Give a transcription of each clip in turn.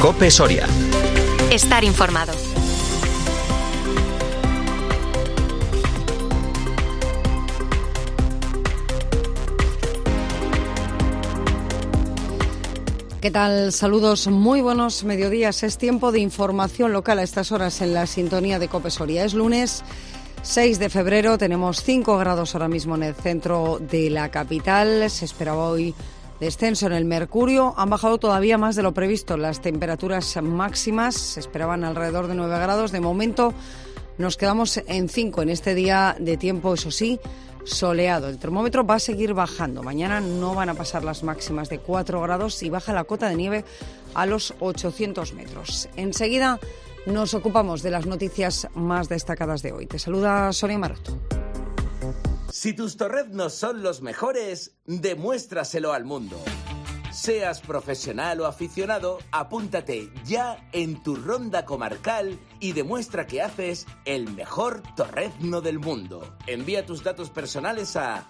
COPE Soria. Estar informado. ¿Qué tal? Saludos, muy buenos mediodías. Es tiempo de información local a estas horas en la sintonía de COPE Soria. Es lunes 6 de febrero, tenemos 5 grados ahora mismo en el centro de la capital. Se esperaba hoy descenso en el mercurio. Han bajado todavía más de lo previsto. Las temperaturas máximas se esperaban alrededor de 9 grados. De momento nos quedamos en 5 en este día de tiempo, eso sí, soleado. El termómetro va a seguir bajando. Mañana no van a pasar las máximas de 4 grados y baja la cota de nieve a los 800 metros. Enseguida nos ocupamos de las noticias más destacadas de hoy. Te saluda Sonia Maroto. Si tus torreznos son los mejores, demuéstraselo al mundo. Seas profesional o aficionado, apúntate ya en tu ronda comarcal y demuestra que haces el mejor torrezno del mundo. Envía tus datos personales a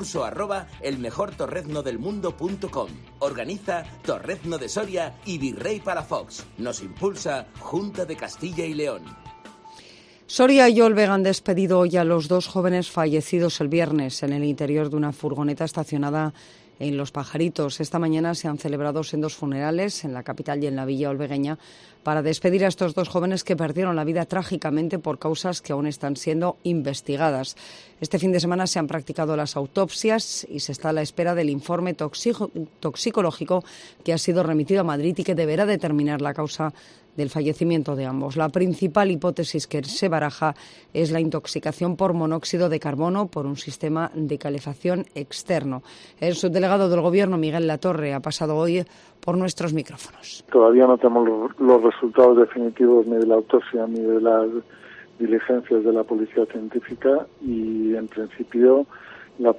concurso@elmejortorreznodelmundo.com. Organiza Torrezno de Soria y Virrey Palafox. Nos impulsa Junta de Castilla y León. Soria y Olvega han despedido hoy a los 2 jóvenes fallecidos el viernes en el interior de una furgoneta estacionada en Los Pajaritos. Esta mañana se han celebrado sendos funerales en la capital y en la villa olvegueña para despedir a estos 2 jóvenes que perdieron la vida trágicamente por causas que aún están siendo investigadas. Este fin de semana se han practicado las autopsias y se está a la espera del informe toxicológico que ha sido remitido a Madrid y que deberá determinar la causa del fallecimiento de ambos. La principal hipótesis que se baraja es la intoxicación por monóxido de carbono por un sistema de calefacción externo. El subdelegado del Gobierno, Miguel Latorre, ha pasado hoy por nuestros micrófonos. Todavía no tenemos los resultados definitivos ni de la autopsia ni de las diligencias de la policía científica y, en principio, la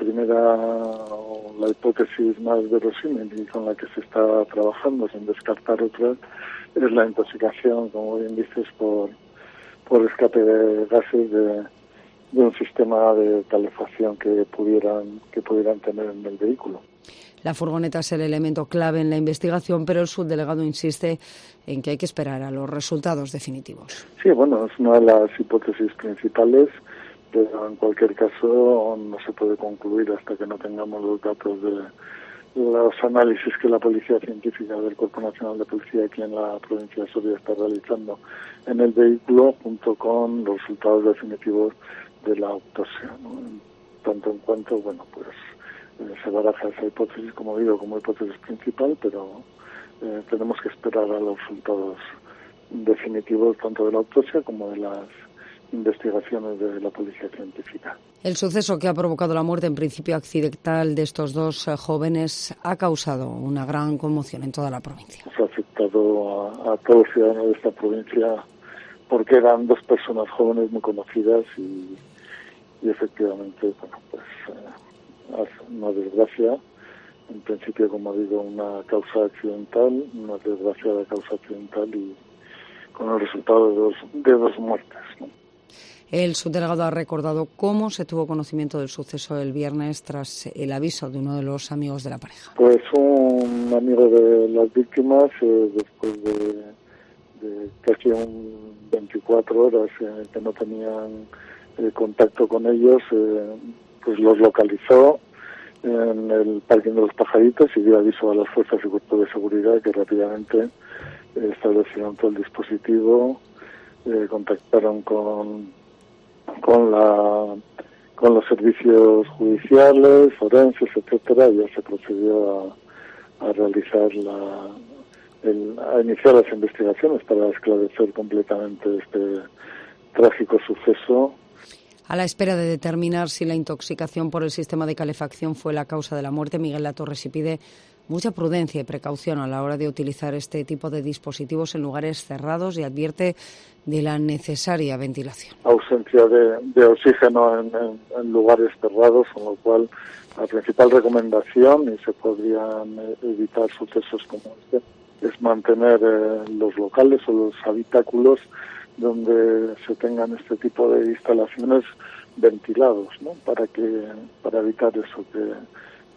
hipótesis más verosímil y con la que se está trabajando, sin descartar otras, es la intoxicación, como bien dices, por escape de gases de un sistema de calefacción que pudieran tener en el vehículo. La furgoneta es el elemento clave en la investigación, pero el subdelegado insiste en que hay que esperar a los resultados definitivos. Sí, bueno, es una de las hipótesis principales, pero en cualquier caso no se puede concluir hasta que no tengamos los datos de los análisis que la Policía Científica del Cuerpo Nacional de Policía aquí en la provincia de Soria está realizando en el vehículo, junto con los resultados definitivos de la autopsia, ¿no? Tanto en cuanto, se baraja esa hipótesis, como digo, como hipótesis principal, pero tenemos que esperar a los resultados definitivos tanto de la autopsia como de las investigaciones de la Policía Científica. El suceso que ha provocado la muerte en principio accidental de estos 2 jóvenes ha causado una gran conmoción en toda la provincia. Ha afectado a todos los ciudadanos de esta provincia porque eran 2 personas jóvenes muy conocidas y efectivamente, una desgracia. En principio, como digo, una causa accidental, una desgraciada causa accidental y con el resultado de dos muertes, ¿no? El subdelegado ha recordado cómo se tuvo conocimiento del suceso el viernes tras el aviso de uno de los amigos de la pareja. Pues un amigo de las víctimas, después de casi 24 horas que no tenían contacto con ellos, pues los localizó en el parking de Los Pajaritos y dio aviso a las fuerzas y cuerpos de seguridad que rápidamente establecieron todo el dispositivo, contactaron con los servicios judiciales, forenses, etcétera, y ya se procedió a realizar a iniciar las investigaciones para esclarecer completamente este trágico suceso. A la espera de determinar si la intoxicación por el sistema de calefacción fue la causa de la muerte, Miguel Latorre sí pide mucha prudencia y precaución a la hora de utilizar este tipo de dispositivos en lugares cerrados y advierte de la necesaria ventilación. Ausencia de oxígeno en lugares cerrados, con lo cual la principal recomendación, y se podrían evitar sucesos como este, es mantener los locales o los habitáculos donde se tengan este tipo de instalaciones ventilados, ¿no? Para evitar eso,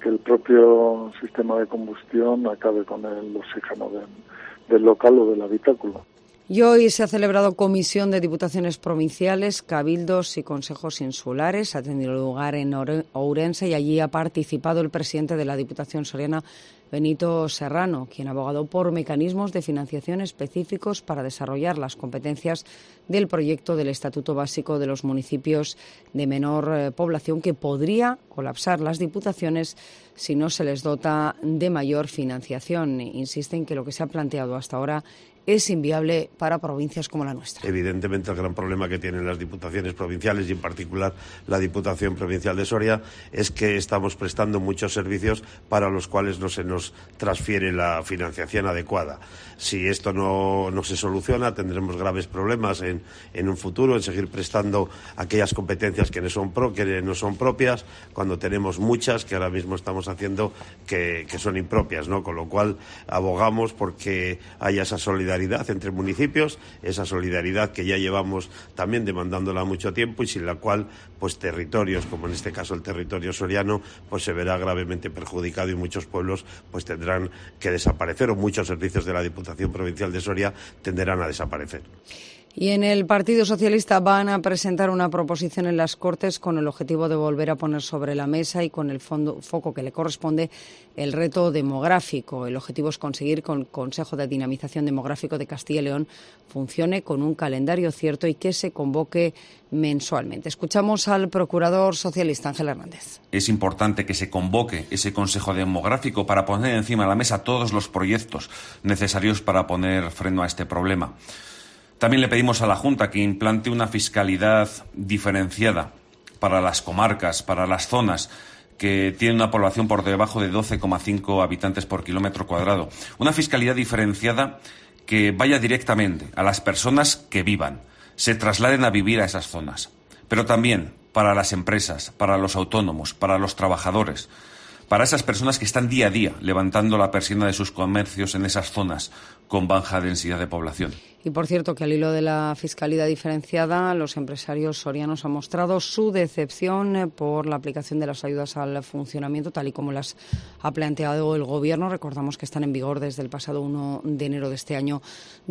que el propio sistema de combustión acabe con el oxígeno del local o del habitáculo. Y hoy se ha celebrado comisión de diputaciones provinciales, cabildos y consejos insulares. Ha tenido lugar en Ourense y allí ha participado el presidente de la Diputación soriana, Benito Serrano, quien ha abogado por mecanismos de financiación específicos para desarrollar las competencias del proyecto del Estatuto Básico de los Municipios de Menor Población, que podría colapsar las diputaciones si no se les dota de mayor financiación. Insisten que lo que se ha planteado hasta ahora es inviable para provincias como la nuestra. Evidentemente, el gran problema que tienen las diputaciones provinciales y en particular la Diputación Provincial de Soria es que estamos prestando muchos servicios para los cuales no se nos transfiere la financiación adecuada. Si esto no se soluciona, tendremos graves problemas en un futuro, en seguir prestando aquellas competencias que no son propias, cuando tenemos muchas que ahora mismo estamos haciendo que son impropias, ¿no? Con lo cual abogamos porque haya esa solidaridad entre municipios, esa solidaridad que ya llevamos también demandándola mucho tiempo y sin la cual pues territorios, como en este caso el territorio soriano, pues se verá gravemente perjudicado y muchos pueblos pues tendrán que desaparecer o muchos servicios de la Diputación Provincial de Soria tenderán a desaparecer. Y en el Partido Socialista van a presentar una proposición en las Cortes con el objetivo de volver a poner sobre la mesa y con el foco que le corresponde el reto demográfico. El objetivo es conseguir que el Consejo de Dinamización Demográfico de Castilla y León funcione con un calendario cierto y que se convoque mensualmente. Escuchamos al procurador socialista Ángel Hernández. Es importante que se convoque ese Consejo Demográfico para poner encima de la mesa todos los proyectos necesarios para poner freno a este problema. También le pedimos a la Junta que implante una fiscalidad diferenciada para las comarcas, para las zonas que tienen una población por debajo de 12,5 habitantes por kilómetro cuadrado. Una fiscalidad diferenciada que vaya directamente a las personas que vivan, se trasladen a vivir a esas zonas, pero también para las empresas, para los autónomos, para los trabajadores, para esas personas que están día a día levantando la persiana de sus comercios en esas zonas con baja densidad de población. Y por cierto, que al hilo de la fiscalidad diferenciada, los empresarios sorianos han mostrado su decepción por la aplicación de las ayudas al funcionamiento, tal y como las ha planteado el Gobierno. Recordamos que están en vigor desde el pasado 1 de enero de este año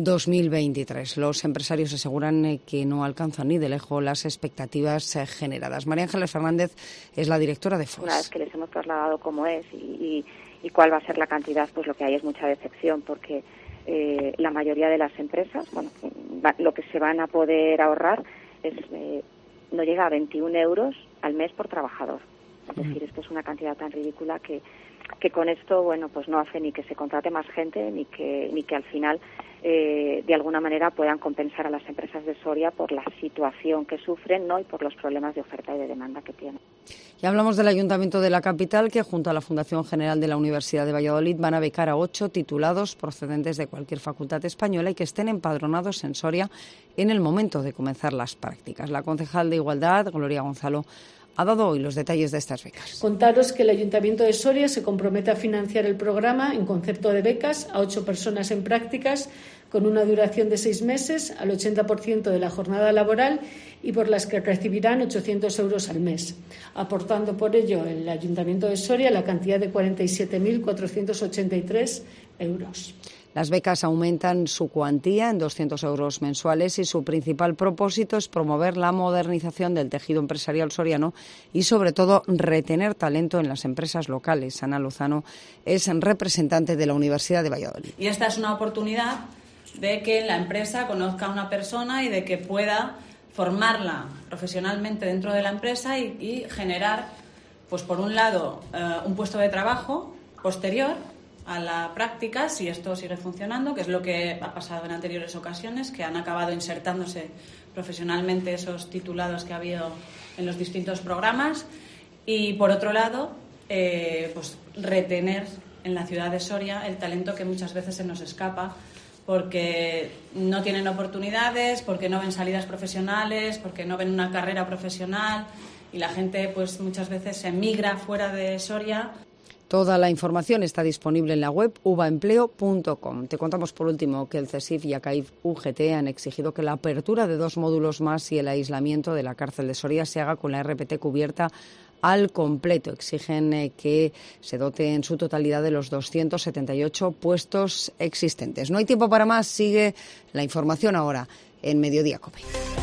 2023. Los empresarios aseguran que no alcanzan ni de lejos las expectativas generadas. María Ángeles Fernández es la directora de FOS. Una vez que les hemos trasladado cómo es y cuál va a ser la cantidad, pues lo que hay es mucha decepción, porque la mayoría de las empresas, lo que se van a poder ahorrar es no llega a 21 euros al mes por trabajador. Es decir, esto es una cantidad tan ridícula que con esto, pues no hace ni que se contrate más gente ni que al final de alguna manera puedan compensar a las empresas de Soria por la situación que sufren, ¿no? Y por los problemas de oferta y de demanda que tienen. Y hablamos del Ayuntamiento de la capital, que junto a la Fundación General de la Universidad de Valladolid van a becar a 8 titulados procedentes de cualquier facultad española y que estén empadronados en Soria en el momento de comenzar las prácticas. La concejal de Igualdad, Gloria Gonzalo, ha dado hoy los detalles de estas becas. Contaros que el Ayuntamiento de Soria se compromete a financiar el programa en concepto de becas a 8 personas en prácticas con una duración de 6 meses, al 80% de la jornada laboral y por las que recibirán 800 euros al mes, aportando por ello el Ayuntamiento de Soria la cantidad de 47.483 euros. Las becas aumentan su cuantía en 200 euros mensuales y su principal propósito es promover la modernización del tejido empresarial soriano y, sobre todo, retener talento en las empresas locales. Ana Lozano es representante de la Universidad de Valladolid. Y esta es una oportunidad de que la empresa conozca a una persona y de que pueda formarla profesionalmente dentro de la empresa y generar, pues por un lado, un puesto de trabajo posterior a la práctica, si esto sigue funcionando, que es lo que ha pasado en anteriores ocasiones, que han acabado insertándose profesionalmente esos titulados que ha habido en los distintos programas, y por otro lado, pues retener en la ciudad de Soria el talento que muchas veces se nos escapa porque no tienen oportunidades, porque no ven salidas profesionales, porque no ven una carrera profesional, y la gente pues muchas veces emigra fuera de Soria. Toda la información está disponible en la web uvaempleo.com. Te contamos por último que el CESIF y ACAIF UGT han exigido que la apertura de 2 módulos más y el aislamiento de la cárcel de Soria se haga con la RPT cubierta al completo. Exigen que se dote en su totalidad de los 278 puestos existentes. No hay tiempo para más. Sigue la información ahora en Mediodía COPE.